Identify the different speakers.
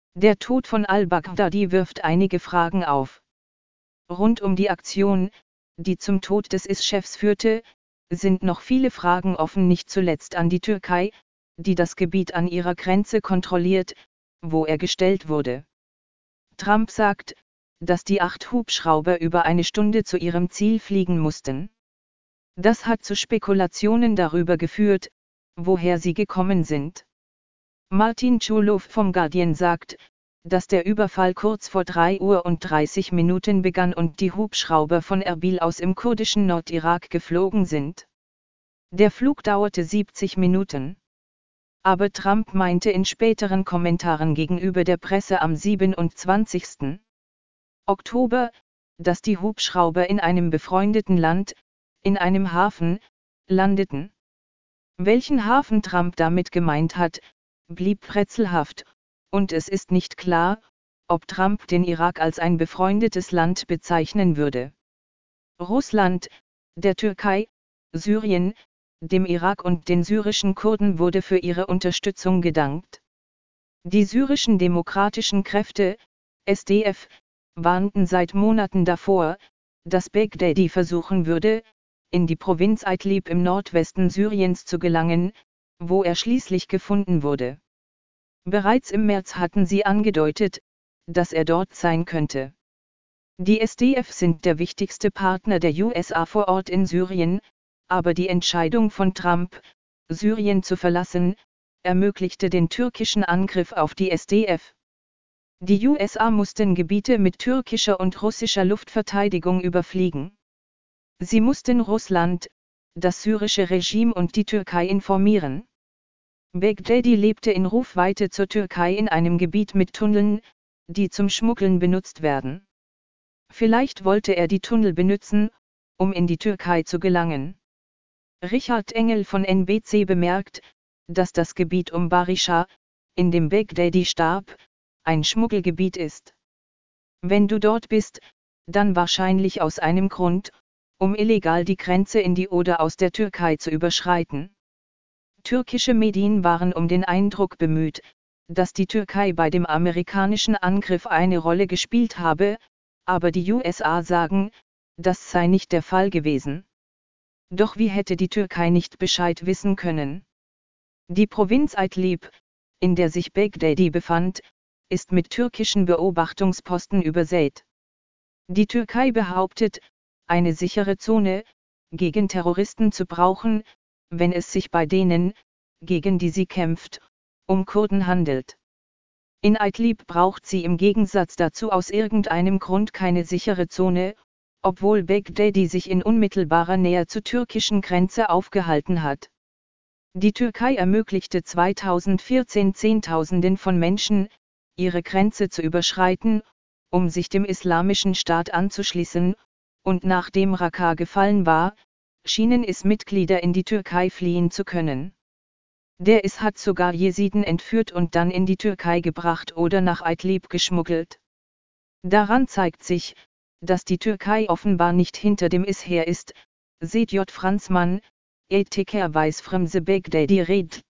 Speaker 1: Der Tod von al-Baghdadi wirft einige Fragen auf. Rund um die Aktion, die zum Tod des IS-Chefs führte, sind noch viele Fragen offen, nicht zuletzt an die Türkei, die das Gebiet an ihrer Grenze kontrolliert, wo er gestellt wurde. Trump sagt, dass die 8 Hubschrauber über eine Stunde zu ihrem Ziel fliegen mussten. Das hat zu Spekulationen darüber geführt, woher sie gekommen sind. Martin Cholow vom Guardian sagt, dass der Überfall kurz vor 3:30 Uhr begann und die Hubschrauber von Erbil aus im kurdischen Nordirak geflogen sind. Der Flug dauerte 70 Minuten. Aber Trump meinte in späteren Kommentaren gegenüber der Presse am 27. Oktober, dass die Hubschrauber in einem befreundeten Land, in einem Hafen, landeten. Welchen Hafen Trump damit gemeint hat, blieb rätselhaft, und es ist nicht klar, ob Trump den Irak als ein befreundetes Land bezeichnen würde. Russland, der Türkei, Syrien, dem Irak und den syrischen Kurden wurde für ihre Unterstützung gedankt. Die syrischen demokratischen Kräfte, SDF, warnten seit Monaten davor, dass Baghdadi versuchen würde, in die Provinz Idlib im Nordwesten Syriens zu gelangen, wo er schließlich gefunden wurde. Bereits im März hatten sie angedeutet, dass er dort sein könnte. Die SDF sind der wichtigste Partner der USA vor Ort in Syrien, aber die Entscheidung von Trump, Syrien zu verlassen, ermöglichte den türkischen Angriff auf die SDF. Die USA mussten Gebiete mit türkischer und russischer Luftverteidigung überfliegen. Sie mussten Russland, das syrische Regime und die Türkei informieren. Baghdadi lebte in Rufweite zur Türkei in einem Gebiet mit Tunneln, die zum Schmuggeln benutzt werden. Vielleicht wollte er die Tunnel benutzen, um in die Türkei zu gelangen. Richard Engel von NBC bemerkt, dass das Gebiet um Barisha, in dem Baghdadi starb, ein Schmuggelgebiet ist. Wenn du dort bist, dann wahrscheinlich aus einem Grund, um illegal die Grenze in die oder aus der Türkei zu überschreiten. Türkische Medien waren um den Eindruck bemüht, dass die Türkei bei dem amerikanischen Angriff eine Rolle gespielt habe, aber die USA sagen, das sei nicht der Fall gewesen. Doch wie hätte die Türkei nicht Bescheid wissen können? Die Provinz Idlib, in der sich Baghdadi befand, ist mit türkischen Beobachtungsposten übersät. Die Türkei behauptet, eine sichere Zone, gegen Terroristen zu brauchen, wenn es sich bei denen, gegen die sie kämpft, um Kurden handelt. In Idlib braucht sie im Gegensatz dazu aus irgendeinem Grund keine sichere Zone, obwohl Baghdadi sich in unmittelbarer Nähe zur türkischen Grenze aufgehalten hat. Die Türkei ermöglichte 2014 Zehntausenden von Menschen, ihre Grenze zu überschreiten, um sich dem Islamischen Staat anzuschließen, und nachdem Raqqa gefallen war, schienen IS-Mitglieder in die Türkei fliehen zu können. Der IS hat sogar Jesiden entführt und dann in die Türkei gebracht oder nach Idlib geschmuggelt. Daran zeigt sich, dass die Türkei offenbar nicht hinter dem IS her ist, sieht J. Franzmann, Ethiker weiß from the Baghdadi Raid.